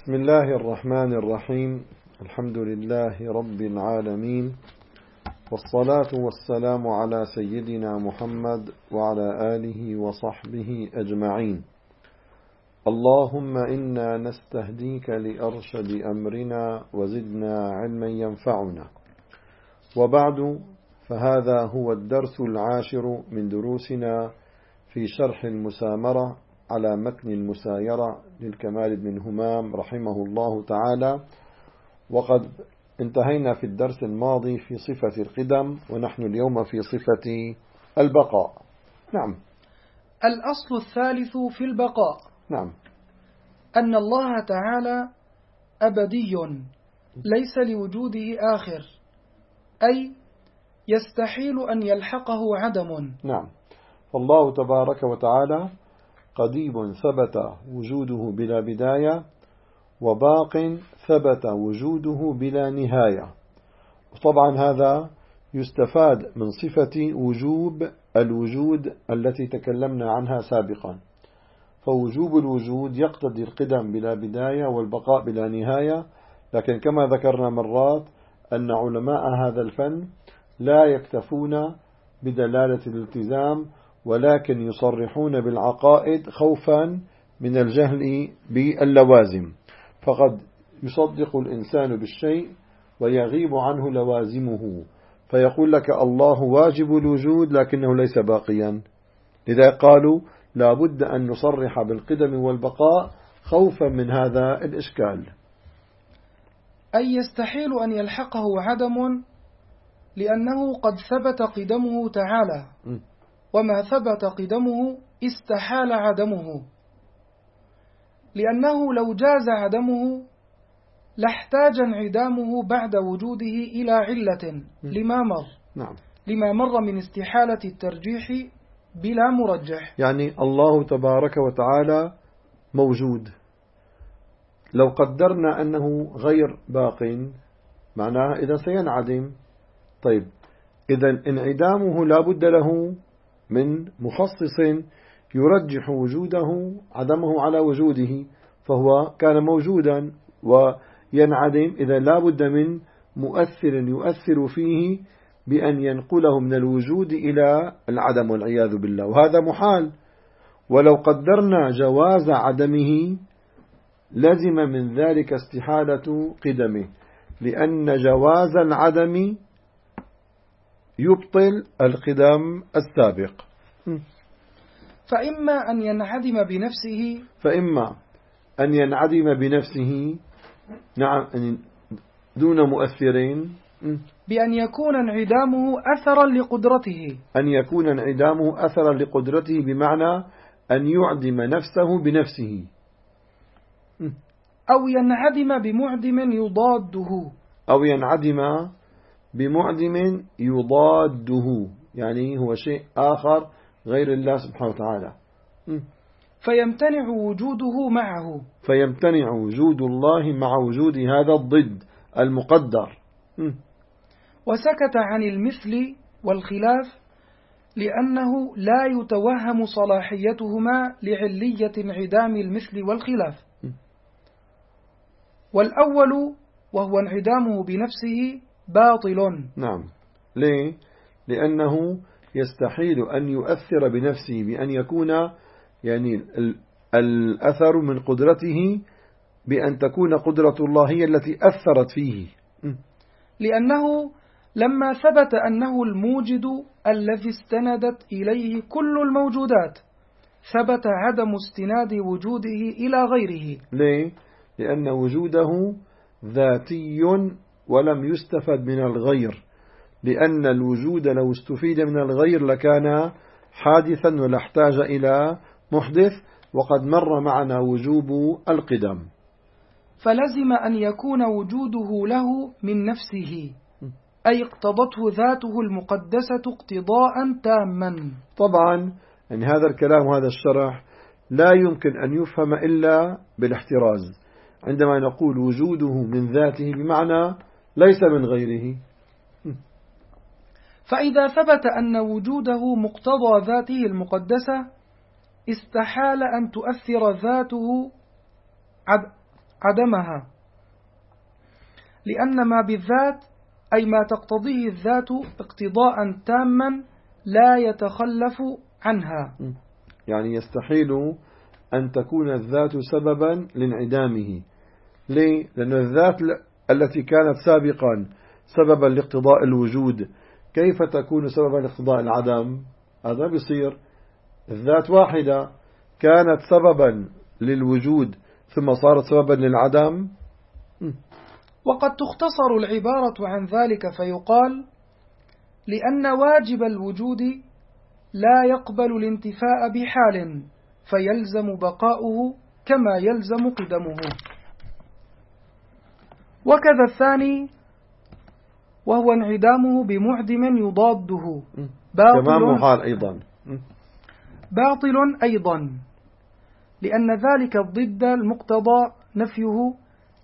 بسم الله الرحمن الرحيم. الحمد لله رب العالمين، والصلاة والسلام على سيدنا محمد وعلى آله وصحبه أجمعين. اللهم إنا نستهديك لأرشد أمرنا وزدنا علما ينفعنا. وبعد، فهذا هو الدرس العاشر من دروسنا في شرح المسامرة على متن المسايرة للكمال بن همام رحمه الله تعالى. وقد انتهينا في الدرس الماضي في صفة القدم، ونحن اليوم في صفة البقاء. نعم. الأصل الثالث في البقاء نعم. أن الله تعالى أبدي ليس لوجوده آخر، أي يستحيل أن يلحقه عدم. نعم. فالله تبارك وتعالى قديم ثبت وجوده بلا بداية، وباق ثبت وجوده بلا نهاية. وطبعا هذا يستفاد من صفة وجوب الوجود التي تكلمنا عنها سابقا. فوجوب الوجود يقتضي القدم بلا بداية والبقاء بلا نهاية، لكن كما ذكرنا مرات أن علماء هذا الفن لا يكتفون بدلالة الالتزام، ولكن يصرحون بالعقائد خوفا من الجهل باللوازم. فقد يصدق الإنسان بالشيء ويغيب عنه لوازمه، فيقول لك الله واجب الوجود لكنه ليس باقيا. لذا قالوا لا بد أن نصرح بالقدم والبقاء خوفا من هذا الإشكال. أي يستحيل أن يلحقه عدم، لأنه قد ثبت قدمه تعالى، وما ثبت قدمه استحال عدمه، لأنه لو جاز عدمه لاحتاج انعدامه بعد وجوده إلى علة لما مر من استحالة الترجيح بلا مرجح. يعني الله تبارك وتعالى موجود، لو قدرنا أنه غير باق معناها إذا سينعدم. طيب، إذا انعدامه لا بد له من مخصص يرجح وجوده عدمه على وجوده، فهو كان موجودا وينعدم، إذا لا بد من مؤثر يؤثر فيه بأن ينقله من الوجود إلى العدم والعياذ بالله، وهذا محال. ولو قدرنا جواز عدمه لزم من ذلك استحالة قدمه، لأن جواز العدم يبطل القدم السابق. فإما أن ينعدم بنفسه نعم دون مؤثرين، بأن يكون انعدامه أثرا لقدرته، أن يكون انعدامه أثرا لقدرته بمعنى أن يعدم نفسه بنفسه، أو ينعدم بمعدم يضاده، أو ينعدم بمعدم يضاده، يعني هو شيء آخر غير الله سبحانه وتعالى، فيمتنع وجوده معه، فيمتنع وجود الله مع وجود هذا الضد المقدر. وسكت عن المثل والخلاف لأنه لا يتوهم صلاحيتهما لعلية انعدام المثل والخلاف. والأول وهو انعدامه بنفسه باطل. نعم. ليه؟ لأنه يستحيل أن يؤثر بنفسه بأن يكون يعني الأثر من قدرته بأن تكون قدرة الله هي التي أثرت فيه، لأنه لما ثبت أنه الموجد الذي استندت إليه كل الموجودات ثبت عدم استناد وجوده إلى غيره. ليه؟ لأن وجوده ذاتي ولم يستفد من الغير، لأن الوجود لو استفيد من الغير لكان حادثا ولا احتاج إلى محدث، وقد مر معنا وجوب القدم. فلزم أن يكون وجوده له من نفسه، أي اقتضته ذاته المقدسة اقتضاء تاما. طبعا يعني هذا الكلام وهذا الشرح لا يمكن أن يفهم إلا بالاحتراز. عندما نقول وجوده من ذاته بمعنى ليس من غيره. فإذا ثبت أن وجوده مقتضى ذاته المقدسة استحال أن تؤثر ذاته عدمها، لأن ما بالذات أي ما تقتضيه الذات اقتضاء تاما لا يتخلف عنها. يعني يستحيل أن تكون الذات سببا لانعدامه. ليه؟ لأن الذات التي كانت سابقا سببا لاقتضاء الوجود كيف تكون سببا لاقتضاء العدم؟ هذا بيصير. الذات واحدة كانت سببا للوجود ثم صارت سببا للعدم. وقد تختصر العبارة عن ذلك فيقال: لأن واجب الوجود لا يقبل الانتفاء بحال فيلزم بقاؤه كما يلزم قدمه. وكذا الثاني وهو انعدامه بمعدم يضاده باطل أيضا لأن ذلك الضد المقتضى نفيه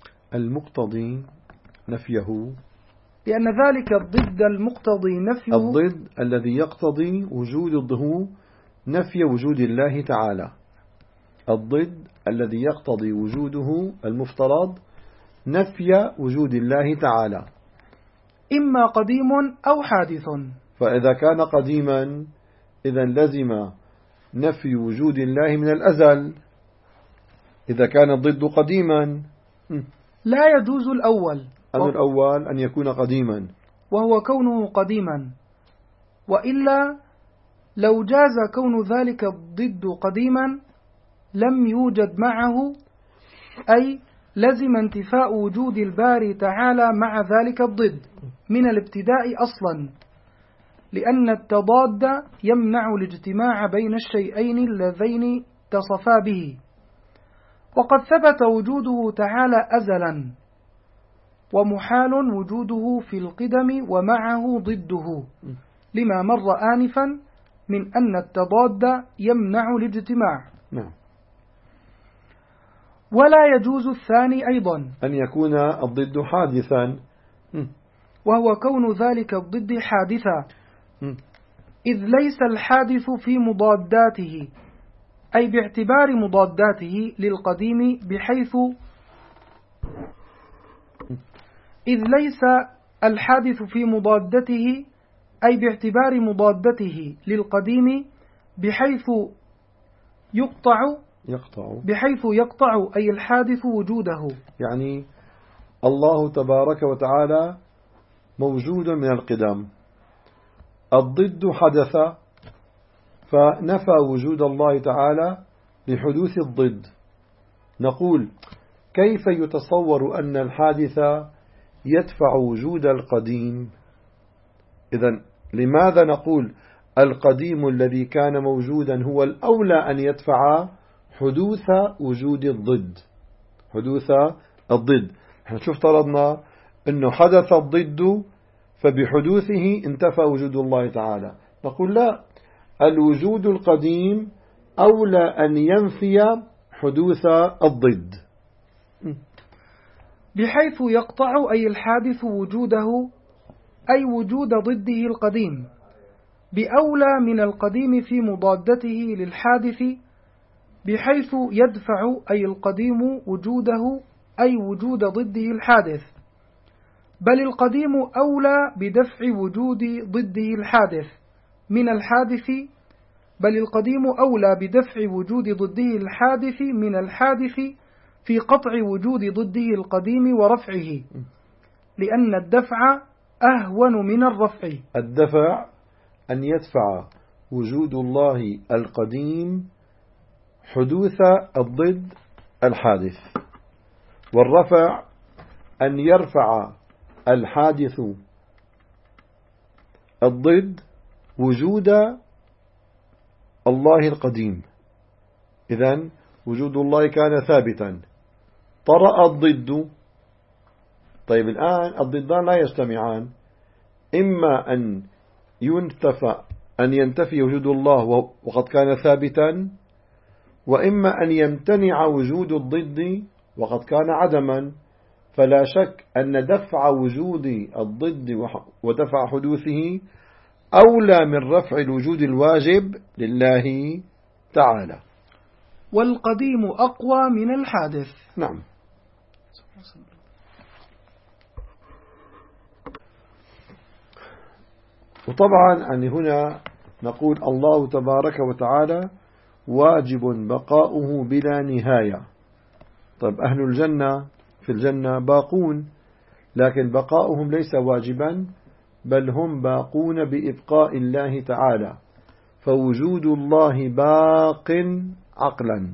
لأن ذلك الضد المقتضي نفيه الضد الذي يقتضي وجود الضهو نفي وجود الله تعالى. الضد الذي يقتضي وجوده المفترض نفي وجود الله تعالى، إما قديم أو حادث. فإذا كان قديما إذن لزم نفي وجود الله من الأزل. إذا كان الضد قديما لا يجوز الأول أن يكون قديما وهو كونه قديما، وإلا لو جاز كون ذلك الضد قديما لم يوجد معه، أي لزم انتفاء وجود الباري تعالى مع ذلك الضد من الابتداء أصلا، لأن التضاد يمنع الاجتماع بين الشيئين اللذين تصفا به. وقد ثبت وجوده تعالى أزلا، ومحال وجوده في القدم ومعه ضده، لما مر آنفا من أن التضاد يمنع الاجتماع. ولا يجوز الثاني أيضا أن يكون الضد حادثا، وهو كون ذلك الضد حادثا، إذ ليس الحادث في مضاداته، أي باعتبار مضاداته للقديم بحيث إذ ليس الحادث في مضادته أي باعتبار مضادته للقديم بحيث يقطع أي الحادث وجوده. يعني الله تبارك وتعالى موجود من القدم، الضد حدث فنفى وجود الله تعالى لحدوث الضد. نقول كيف يتصور أن الحادث يدفع وجود القديم؟ إذن لماذا نقول القديم الذي كان موجودا هو الأولى أن يدفع حدوث وجود الضد؟ احنا شوف افترضنا أنه حدث الضد فبحدوثه انتفى وجود الله تعالى. نقول لا، الوجود القديم أولى أن ينفي حدوث الضد، بحيث يقطع أي الحادث وجوده أي وجود ضده القديم، بأولى من القديم في مضادته للحادث، بحيث يدفع أي القديم وجوده أي وجود ضده الحادث، بل القديم أولى بدفع وجود ضده الحادث من الحادث، بل القديم أولى بدفع وجود ضده الحادث من الحادث في قطع وجود ضده القديم ورفعه، لأن الدفع أهون من الرفع. الدفع أن يدفع وجود الله القديم حدوث الضد الحادث، والرفع أن يرفع الحادث الضد وجود الله القديم. إذن وجود الله كان ثابتا، طرأ الضد. طيب الآن الضدان لا يجتمعان، إما أن ينتفي وجود الله وقد كان ثابتا، وإما أن يمتنع وجود الضد وقد كان عدما. فلا شك أن دفع وجود الضد ودفع حدوثه أولى من رفع الوجود الواجب لله تعالى. والقديم أقوى من الحادث. نعم. وطبعا يعني هنا نقول الله تبارك وتعالى واجب بقاؤه بلا نهاية. طيب أهل الجنة في الجنة باقون، لكن بقاؤهم ليس واجبا، بل هم باقون بإبقاء الله تعالى، فوجود الله باق عقلا،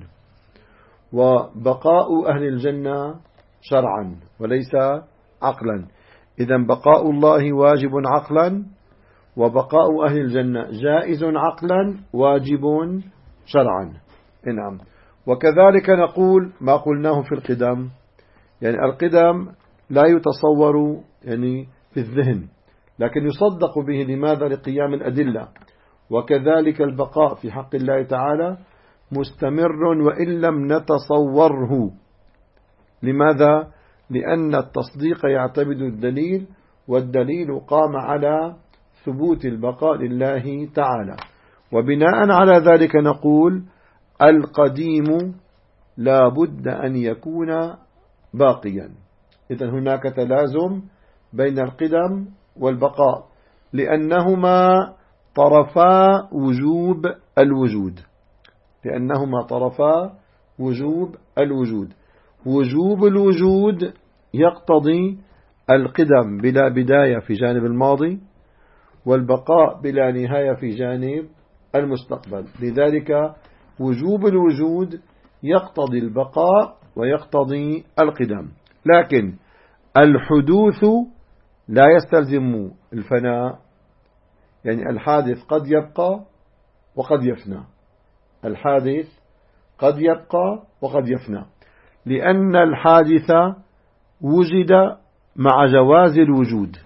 وبقاء أهل الجنة شرعا وليس عقلا. إذن بقاء الله واجب عقلا، وبقاء أهل الجنة جائز عقلا واجب شرعا. نعم. وكذلك نقول ما قلناه في القدم، يعني القدم لا يتصور يعني في الذهن، لكن يصدق به. لماذا؟ لقيام الأدلة. وكذلك البقاء في حق الله تعالى مستمر وإن لم نتصوره. لماذا؟ لأن التصديق يعتمد الدليل، والدليل قام على ثبوت البقاء لله تعالى. وبناء على ذلك نقول القديم لا بد أن يكون باقيا. إذن هناك تلازم بين القدم والبقاء، لأنهما طرفا وجوب الوجود. لأنهما طرفا وجوب الوجود. وجوب الوجود يقتضي القدم بلا بداية في جانب الماضي، والبقاء بلا نهاية في جانب المستقبل. لذلك وجوب الوجود يقتضي البقاء ويقتضي القدم، لكن الحدوث لا يستلزم الفناء. يعني الحادث قد يبقى وقد يفنى. الحادث قد يبقى وقد يفنى، لأن الحادث وجد مع جواز الوجود،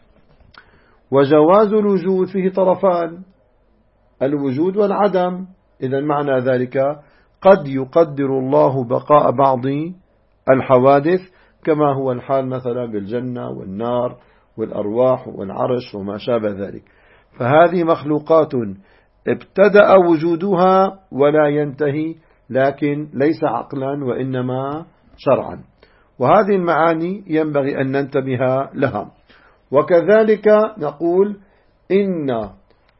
وجواز الوجود فيه طرفان، الوجود والعدم. إذن معنى ذلك قد يقدر الله بقاء بعض الحوادث، كما هو الحال مثلا بالجنة والنار والأرواح والعرش وما شابه ذلك. فهذه مخلوقات ابتدأ وجودها ولا ينتهي، لكن ليس عقلا وإنما شرعا. وهذه المعاني ينبغي أن ننتبه لها. وكذلك نقول إن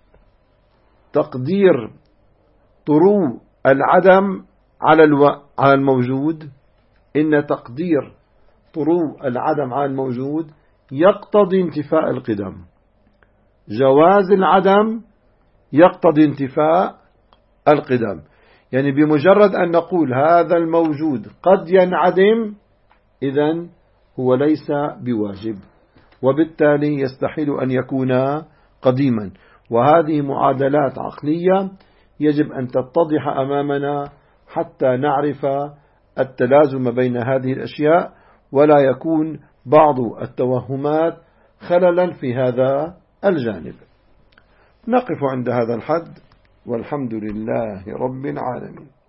تقدير طرو العدم على الموجود، إن تقدير طرو العدم على الموجود يقتضي انتفاء القدم. جواز العدم يقتضي انتفاء القدم. يعني بمجرد أن نقول هذا الموجود قد ينعدم، إذن هو ليس بواجب، وبالتالي يستحيل أن يكون قديما. وهذه معادلات عقلية يجب أن تتضح أمامنا حتى نعرف التلازم بين هذه الأشياء، ولا يكون بعض التوهمات خللا في هذا الجانب. نقف عند هذا الحد، والحمد لله رب العالمين.